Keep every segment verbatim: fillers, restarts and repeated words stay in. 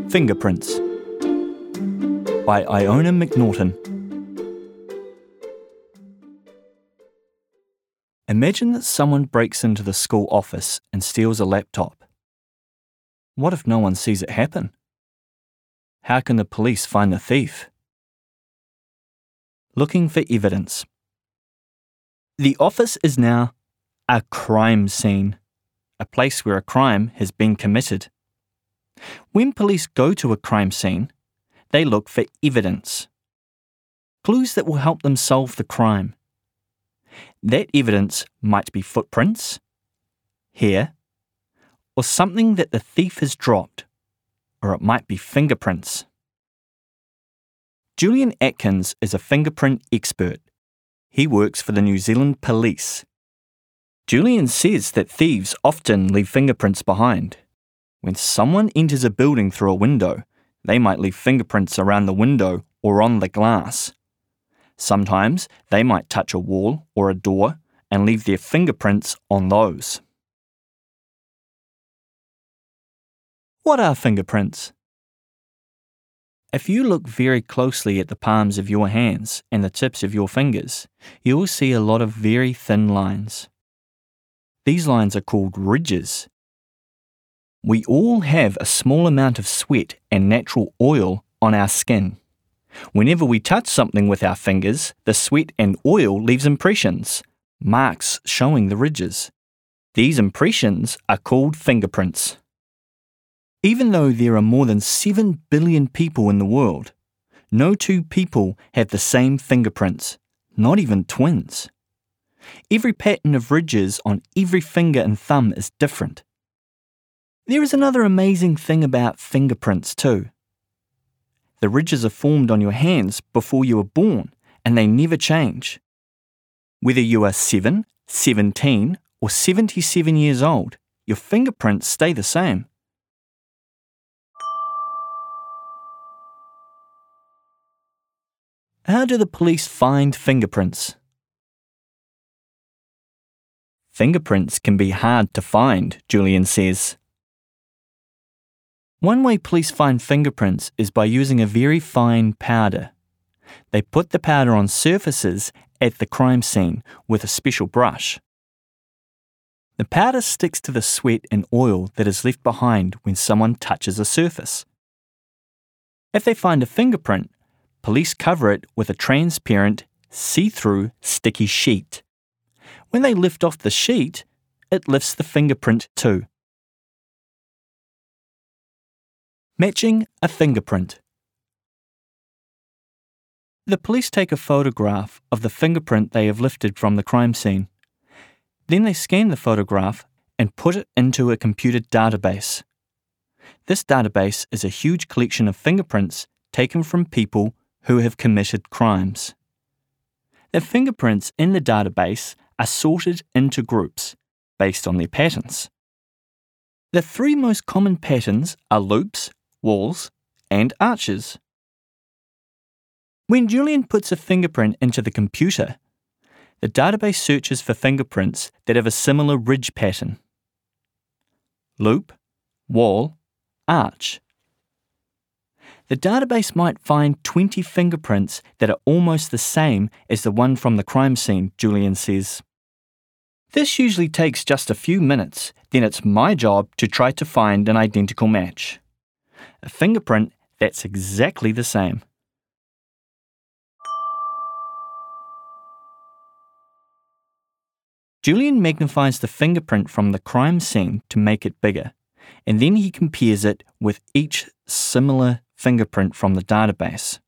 Fingerprints by Iona McNaughton. Imagine that someone breaks into the school office and steals a laptop. What if no one sees it happen? How can the police find the thief? Looking for evidence. The office is now a crime scene, a place where a crime has been committed. When police go to a crime scene, they look for evidence, clues that will help them solve the crime. That evidence might be footprints, hair, or something that the thief has dropped, or it might be fingerprints. Julian Atkins is a fingerprint expert. He works for the New Zealand Police. Julian says that thieves often leave fingerprints behind. When someone enters a building through a window, they might leave fingerprints around the window or on the glass. Sometimes they might touch a wall or a door and leave their fingerprints on those. What are fingerprints? If you look very closely at the palms of your hands and the tips of your fingers, you will see a lot of very thin lines. These lines are called ridges. We all have a small amount of sweat and natural oil on our skin. Whenever we touch something with our fingers, the sweat and oil leaves impressions, marks showing the ridges. These impressions are called fingerprints. Even though there are more than seven billion people in the world, no two people have the same fingerprints, not even twins. Every pattern of ridges on every finger and thumb is different. There is another amazing thing about fingerprints too. The ridges are formed on your hands before you were born, and they never change. Whether you are seven, seventeen, or seventy-seven years old, your fingerprints stay the same. How do the police find fingerprints? Fingerprints can be hard to find, Julian says. One way police find fingerprints is by using a very fine powder. They put the powder on surfaces at the crime scene with a special brush. The powder sticks to the sweat and oil that is left behind when someone touches a surface. If they find a fingerprint, police cover it with a transparent, see-through, sticky sheet. When they lift off the sheet, it lifts the fingerprint too. Matching a fingerprint. The police take a photograph of the fingerprint they have lifted from the crime scene. Then they scan the photograph and put it into a computer database. This database is a huge collection of fingerprints taken from people who have committed crimes. The fingerprints in the database are sorted into groups based on their patterns. The three most common patterns are loops, walls, and arches. When Julian puts a fingerprint into the computer, the database searches for fingerprints that have a similar ridge pattern. Loop, wall, arch. The database might find twenty fingerprints that are almost the same as the one from the crime scene, Julian says. This usually takes just a few minutes, then it's my job to try to find an identical match. A fingerprint that's exactly the same. Julian magnifies the fingerprint from the crime scene to make it bigger, and then he compares it with each similar fingerprint from the database.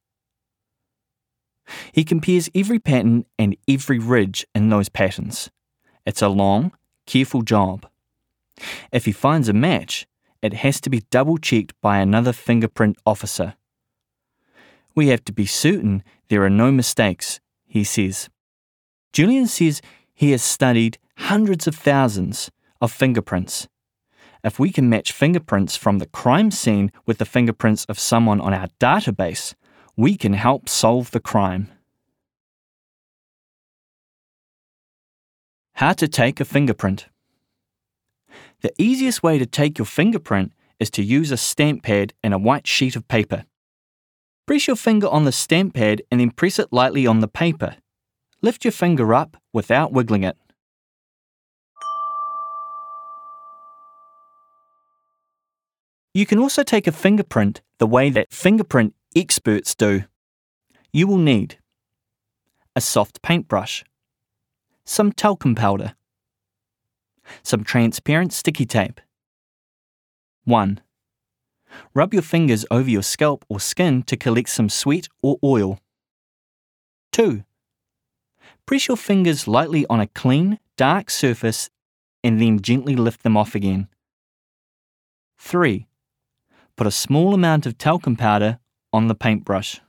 He compares every pattern and every ridge in those patterns. It's a long, careful job. If he finds a match, it has to be double-checked by another fingerprint officer. We have to be certain there are no mistakes, he says. Julian says he has studied hundreds of thousands of fingerprints. If we can match fingerprints from the crime scene with the fingerprints of someone on our database, we can help solve the crime. How to take a fingerprint. The easiest way to take your fingerprint is to use a stamp pad and a white sheet of paper. Press your finger on the stamp pad and then press it lightly on the paper. Lift your finger up without wiggling it. You can also take a fingerprint the way that fingerprint experts do. You will need a soft paintbrush, some talcum powder, some transparent sticky tape. one. Rub your fingers over your scalp or skin to collect some sweat or oil. two. Press your fingers lightly on a clean, dark surface and then gently lift them off again. three. Put a small amount of talcum powder on the paintbrush.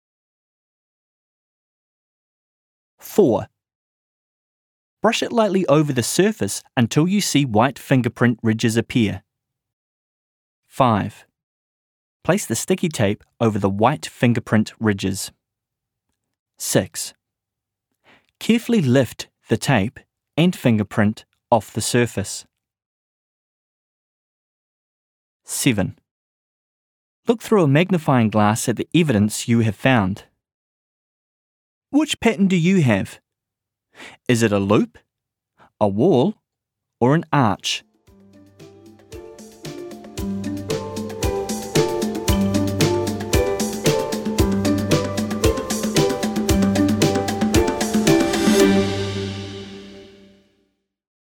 four. Brush it lightly over the surface until you see white fingerprint ridges appear. five. Place the sticky tape over the white fingerprint ridges. six. Carefully lift the tape and fingerprint off the surface. seven. Look through a magnifying glass at the evidence you have found. Which pattern do you have? Is it a loop, a wall, or an arch?